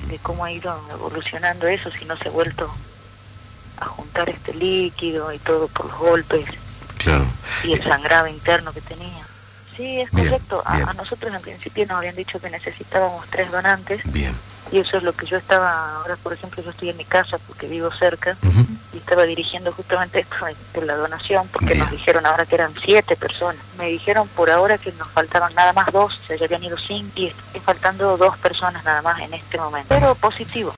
de cómo ha ido evolucionando eso, si no se ha vuelto a juntar este líquido y todo por los golpes. Claro. Y el sangrado interno que tenía. Sí, es correcto. Bien. A nosotros en principio nos habían dicho que necesitábamos 3 donantes. Bien. Y eso es lo que yo estaba, ahora por ejemplo yo estoy en mi casa porque vivo cerca, y estaba dirigiendo justamente esto de la donación, porque nos dijeron ahora que eran 7 personas. Me dijeron por ahora que nos faltaban nada más 2, o sea, ya habían ido 5 y estoy faltando 2 personas nada más en este momento. Pero positivo.